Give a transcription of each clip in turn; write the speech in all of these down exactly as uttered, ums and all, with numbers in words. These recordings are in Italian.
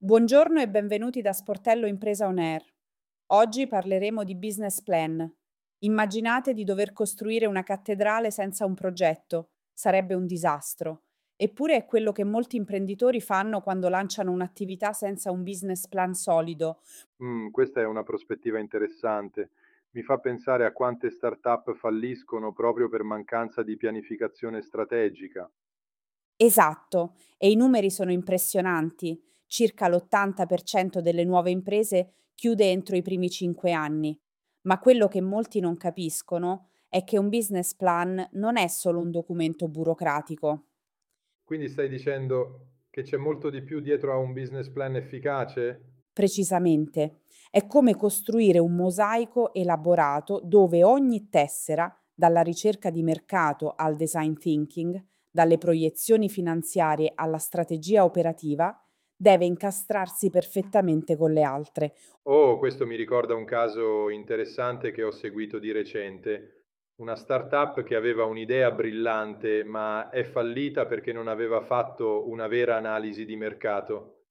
Buongiorno e benvenuti da Sportello Impresa On Air. Oggi parleremo di business plan. Immaginate di dover costruire una cattedrale senza un progetto. Sarebbe un disastro. Eppure è quello che molti imprenditori fanno quando lanciano un'attività senza un business plan solido. Mh, questa è una prospettiva interessante. Mi fa pensare a quante start-up falliscono proprio per mancanza di pianificazione strategica. Esatto, e i numeri sono impressionanti. Circa l'ottanta per cento delle nuove imprese chiude entro i primi cinque anni. Ma quello che molti non capiscono è che un business plan non è solo un documento burocratico. Quindi stai dicendo che c'è molto di più dietro a un business plan efficace? Precisamente, è come costruire un mosaico elaborato dove ogni tessera, dalla ricerca di mercato al design thinking, dalle proiezioni finanziarie alla strategia operativa, deve incastrarsi perfettamente con le altre. Oh, questo mi ricorda un caso interessante che ho seguito di recente. Una startup che aveva un'idea brillante, ma è fallita perché non aveva fatto una vera analisi di mercato.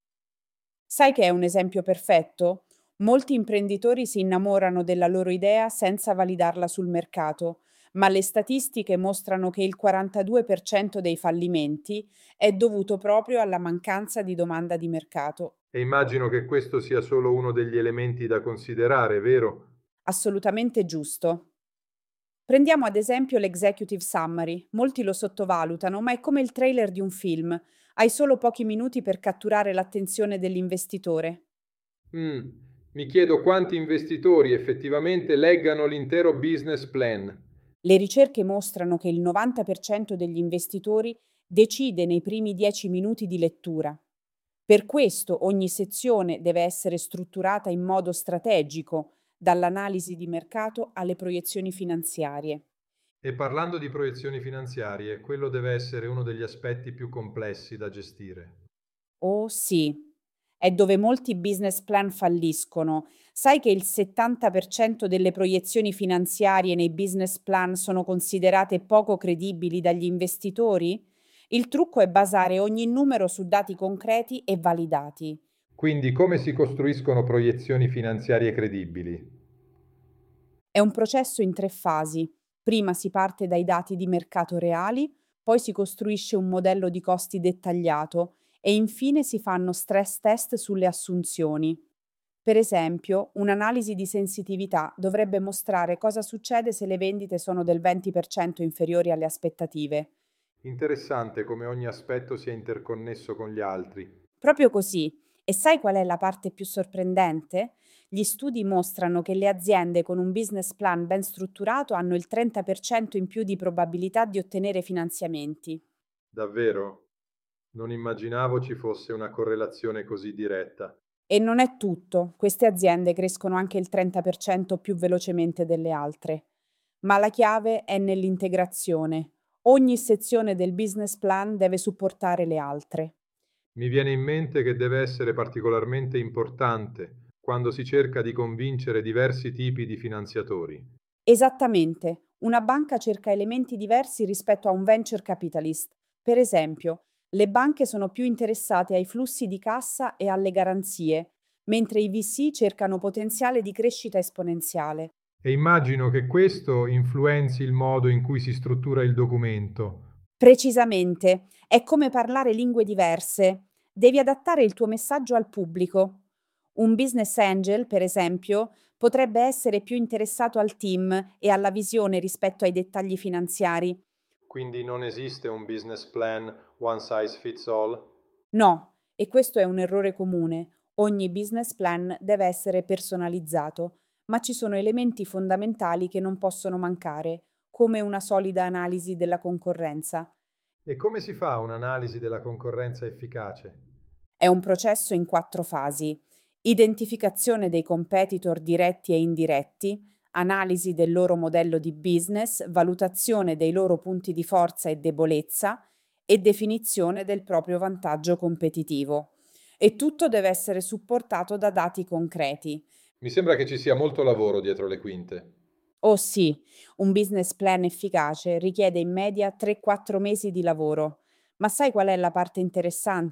Sai che è un esempio perfetto? Molti imprenditori si innamorano della loro idea senza validarla sul mercato, ma le statistiche mostrano che il quarantadue per cento dei fallimenti è dovuto proprio alla mancanza di domanda di mercato. E immagino che questo sia solo uno degli elementi da considerare, vero? Assolutamente giusto. Prendiamo ad esempio l'executive summary. Molti lo sottovalutano, ma è come il trailer di un film. Hai solo pochi minuti per catturare l'attenzione dell'investitore. Mh, mi chiedo quanti investitori effettivamente leggano l'intero business plan. Le ricerche mostrano che il novanta per cento degli investitori decide nei primi dieci minuti di lettura. Per questo ogni sezione deve essere strutturata in modo strategico, dall'analisi di mercato alle proiezioni finanziarie. E parlando di proiezioni finanziarie, quello deve essere uno degli aspetti più complessi da gestire. Oh sì, è dove molti business plan falliscono. Sai che il settanta per cento delle proiezioni finanziarie nei business plan sono considerate poco credibili dagli investitori? Il trucco è basare ogni numero su dati concreti e validati. Quindi come si costruiscono proiezioni finanziarie credibili? È un processo in tre fasi. Prima si parte dai dati di mercato reali, poi si costruisce un modello di costi dettagliato e infine si fanno stress test sulle assunzioni. Per esempio, un'analisi di sensitività dovrebbe mostrare cosa succede se le vendite sono del venti per cento inferiori alle aspettative. Interessante come ogni aspetto sia interconnesso con gli altri. Proprio così. E sai qual è la parte più sorprendente? Gli studi mostrano che le aziende con un business plan ben strutturato hanno il trenta per cento in più di probabilità di ottenere finanziamenti. Davvero? Non immaginavo ci fosse una correlazione così diretta. E non è tutto, queste aziende crescono anche il trenta per cento più velocemente delle altre. Ma la chiave è nell'integrazione. Ogni sezione del business plan deve supportare le altre. Mi viene in mente che deve essere particolarmente importante quando si cerca di convincere diversi tipi di finanziatori. Esattamente, una banca cerca elementi diversi rispetto a un venture capitalist. Per esempio, le banche sono più interessate ai flussi di cassa e alle garanzie, mentre i V C cercano potenziale di crescita esponenziale. E immagino che questo influenzi il modo in cui si struttura il documento. Precisamente, è come parlare lingue diverse. Devi adattare il tuo messaggio al pubblico. Un business angel, per esempio, potrebbe essere più interessato al team e alla visione rispetto ai dettagli finanziari. Quindi non esiste un business plan one size fits all? No, e questo è un errore comune. Ogni business plan deve essere personalizzato, ma ci sono elementi fondamentali che non possono mancare, come una solida analisi della concorrenza. E come si fa un'analisi della concorrenza efficace? È un processo in quattro fasi: identificazione dei competitor diretti e indiretti, analisi del loro modello di business, valutazione dei loro punti di forza e debolezza e definizione del proprio vantaggio competitivo. E tutto deve essere supportato da dati concreti. Mi sembra che ci sia molto lavoro dietro le quinte. Oh sì, un business plan efficace richiede in media tre quattro mesi di lavoro. Ma sai qual è la parte interessante?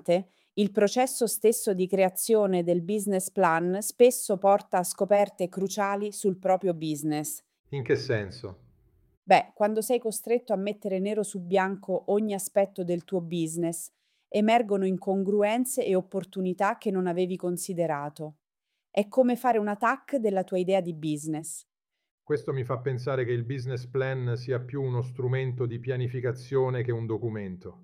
Il processo stesso di creazione del business plan spesso porta a scoperte cruciali sul proprio business. In che senso? Beh, quando sei costretto a mettere nero su bianco ogni aspetto del tuo business, emergono incongruenze e opportunità che non avevi considerato. È come fare una T A C della tua idea di business. Questo mi fa pensare che il business plan sia più uno strumento di pianificazione che un documento.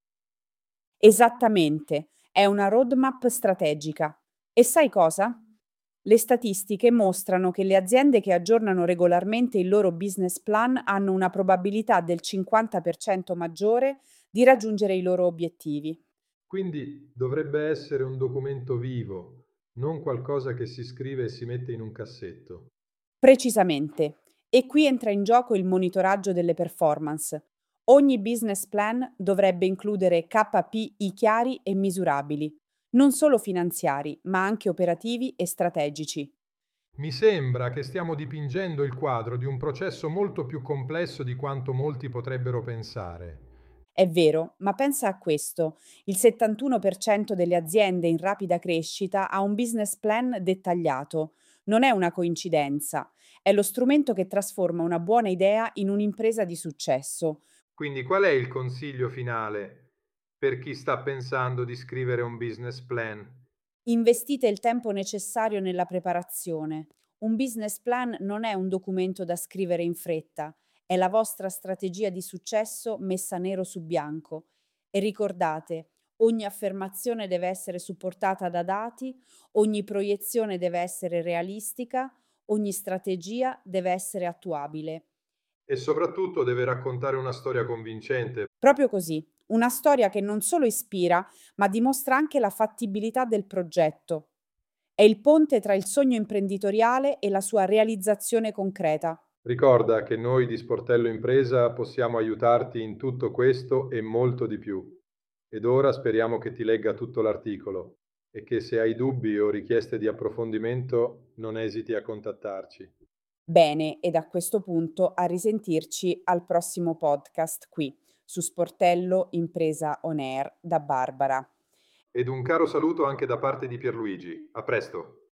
Esattamente, è una roadmap strategica. E sai cosa? Le statistiche mostrano che le aziende che aggiornano regolarmente il loro business plan hanno una probabilità del cinquanta per cento maggiore di raggiungere i loro obiettivi. Quindi dovrebbe essere un documento vivo, non qualcosa che si scrive e si mette in un cassetto. Precisamente. E qui entra in gioco il monitoraggio delle performance. Ogni business plan dovrebbe includere K P I chiari e misurabili, non solo finanziari, ma anche operativi e strategici. Mi sembra che stiamo dipingendo il quadro di un processo molto più complesso di quanto molti potrebbero pensare. È vero, ma pensa a questo: il settantuno per cento delle aziende in rapida crescita ha un business plan dettagliato. Non è una coincidenza, è lo strumento che trasforma una buona idea in un'impresa di successo. Quindi qual è il consiglio finale per chi sta pensando di scrivere un business plan? Investite il tempo necessario nella preparazione. Un business plan non è un documento da scrivere in fretta, è la vostra strategia di successo messa nero su bianco. E ricordate, ogni affermazione deve essere supportata da dati, ogni proiezione deve essere realistica, ogni strategia deve essere attuabile. E soprattutto deve raccontare una storia convincente. Proprio così, una storia che non solo ispira, ma dimostra anche la fattibilità del progetto. È il ponte tra il sogno imprenditoriale e la sua realizzazione concreta. Ricorda che noi di Sportello Impresa possiamo aiutarti in tutto questo e molto di più. Ed ora speriamo che ti legga tutto l'articolo e che se hai dubbi o richieste di approfondimento non esiti a contattarci. Bene, ed a questo punto a risentirci al prossimo podcast qui su Sportello Impresa On Air da Barbara. Ed un caro saluto anche da parte di Pierluigi. A presto!